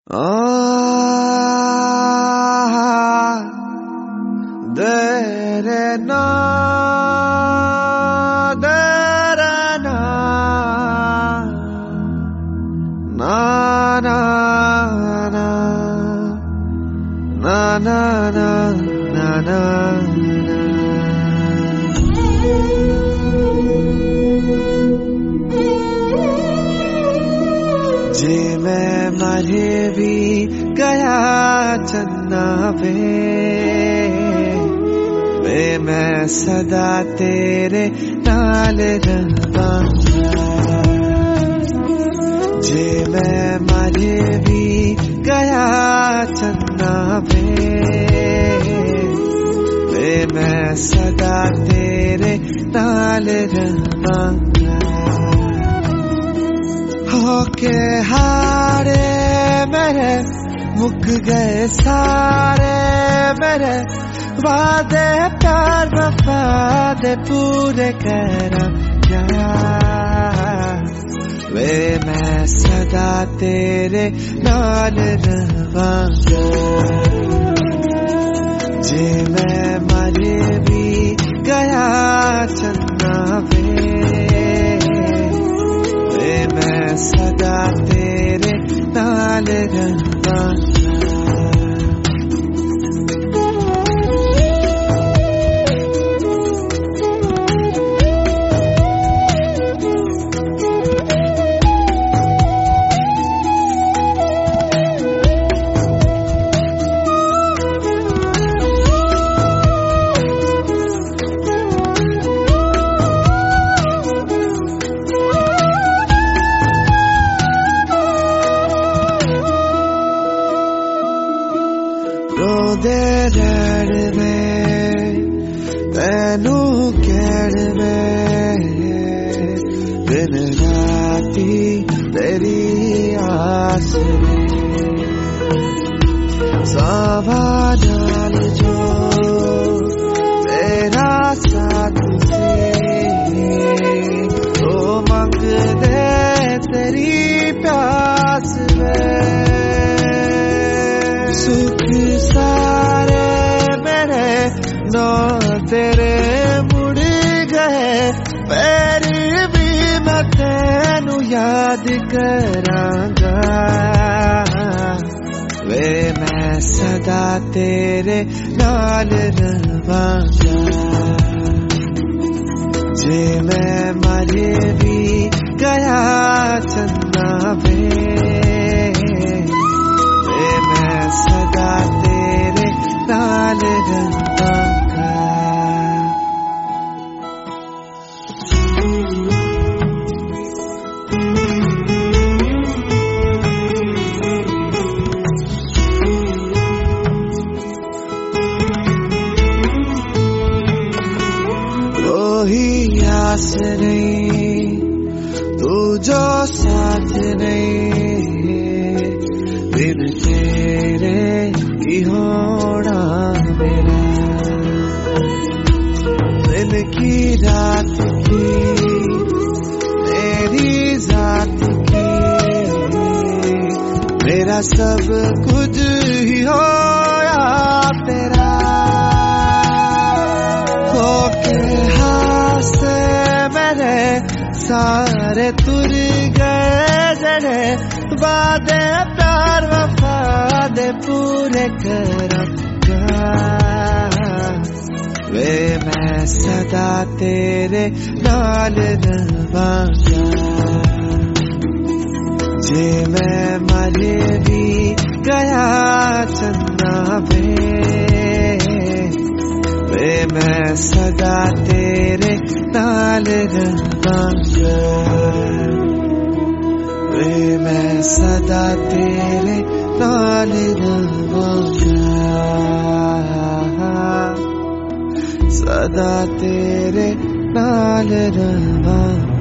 Dere na, dere na, na na na, na na na na na. जे मैं मरे भी गया चन्ना पे, वे मैं सदा तेरे नाल रहूंगा। जे मैं मरे भी गया चन्ना पे, वे मैं सदा तेरे नाल रहूंगा। होके हारे मेरे मुक गए सारे मेरे वादे प्यार वफादे पूरे करा क्या, वे मैं सदा तेरे नाल रवांगा। जे मैं मरे भी गया चन्ना वे, मैं सदा तेरे नाल रहूंगा। रोदे रड़ में तैनू कहण में, दिन राती तेरी आस में सावा डाल जो तेरा साथ से, तो मंग दे तेरी प्यास में। सुख सारे मेरे नौ तेरे मुड़ गए, पैर भी मैं तेनू याद करांगा। वे मैं सदा तेरे नाल रवांगा। जे मैं मरे भी गया चन्ना वे, मैं सदा तेरे नाल रहूंगा। कोई आस नहीं तू जो साथ नहीं, बिन तेरे की होना मेरा। दिन की रात की मेरी जात की, मेरा सब कुछ ही होया तेरा। होके हासे मेरे सारे तुर गए जड़े, वादे प्यार वफादे पूरे करूंगा। वे मैं सदा तेरे नाल रवांगा। जे मैं मरे भी गया चन्ना वे, वे मैं सदा तेरे नाल रवांगा। वे मैं सदा तेरे नाल रवांगा। सदा तेरे नाल रवांगा।